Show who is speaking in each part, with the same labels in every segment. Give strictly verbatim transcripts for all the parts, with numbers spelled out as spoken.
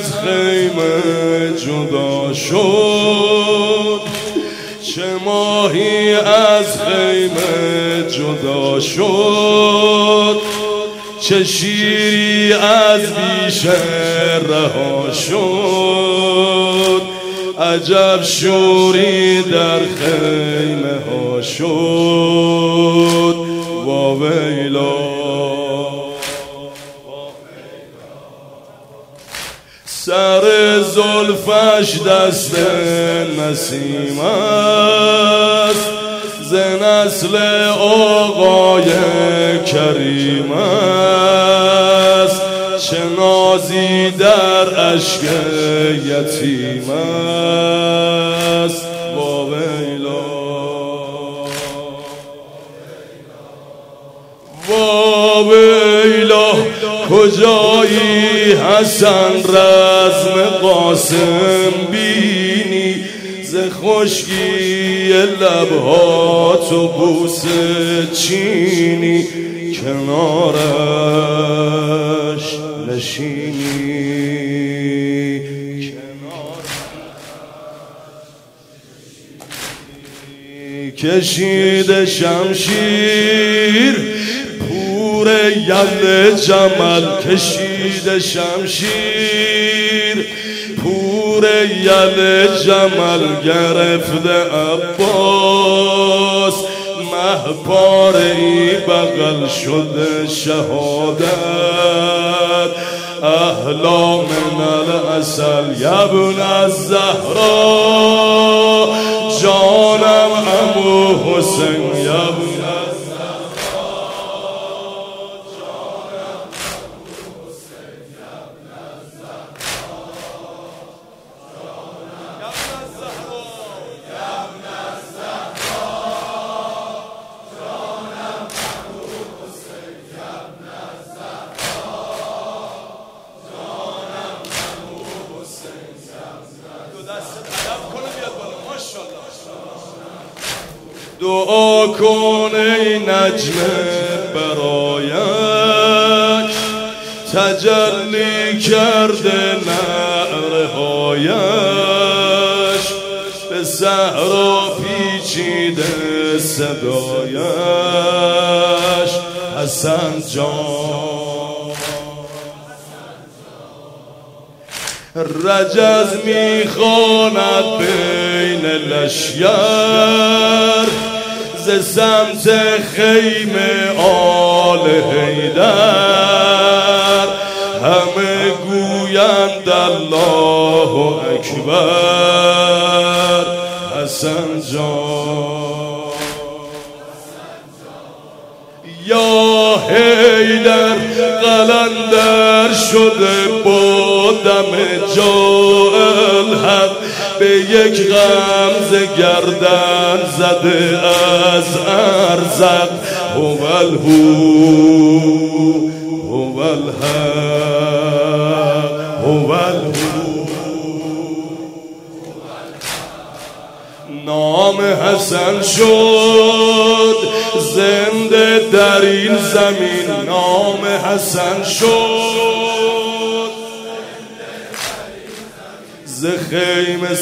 Speaker 1: از خیمه جدا شد، چه ماهی از خیمه جدا شد، چه شیری از بیشه رها شد. عجب شوری در خیمه ها شد. واویلا سر زلفش دست نسیم است، ز نسل آقای کریم است. چه نازی در اشک یتیم است. واویلا واویلا کجایی حسن رزم قاسم بینی، ز خشکی لبها تو بوسه چینی، کنارش نشینی. کشید شمشیر پور یل جمل، کشید شمشیر پور یل جمل، گرفته عباس مهپاره بغل شده شهادت. احلا من العسل یبن الزهرا، جانم عمو حسین یبن دعا کن ای نجم برایش، تجلی کرده نعرهایش، به صحرا پیچیده صدایش. حسن جان رجز میخواند بین لشگر، ز سمت خیمه آل حیدر. همه گویند الله اکبر. حسن جان یا حیدر قلندر شده با دم جا الحق، به یک غمزه گردن زده از ارزق. هو الهو هو الحق هو الهو. نام حسن شد زنده در این زمین، نام حسن شد ز خیمه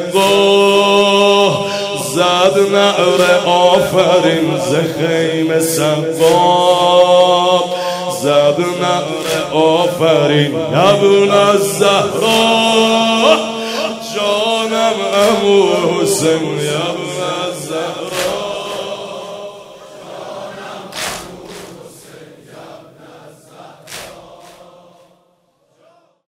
Speaker 1: سقا زد نعره آفرین، ز خیمه سقا زد نعره آفرین. یبن الزهرا جانم عمو حسین.